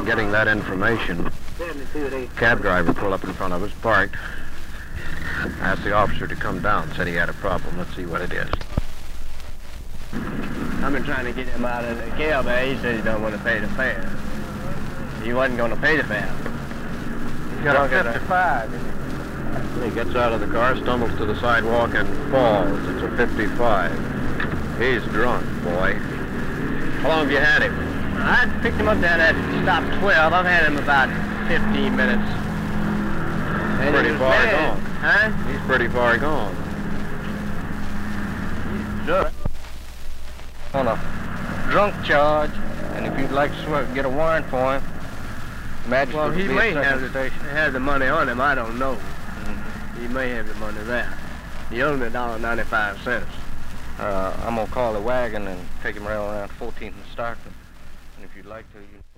getting that information, cab driver pulled up in front of us, parked, asked the officer to come down, said he had a problem. Let's see what it is. I've been trying to get him out of the cab there. He said he don't want to pay the fare. He wasn't going to pay the fare. He's got a 55. He gets out of the car, stumbles to the sidewalk, and falls. It's a 55. He's drunk, boy. How long have you had him? I picked him up down at stop 12. I've had him about 15 minutes. And Pretty far gone. Huh? He's pretty far gone. Sure. On a drunk charge, and if you'd like to get a warrant for him, magistrate. Well, he may have the money on him. I don't know. He may have the money there. He owed me $1.95. I'm gonna call the wagon and take him around 14th and Stockton. And if you'd like to, you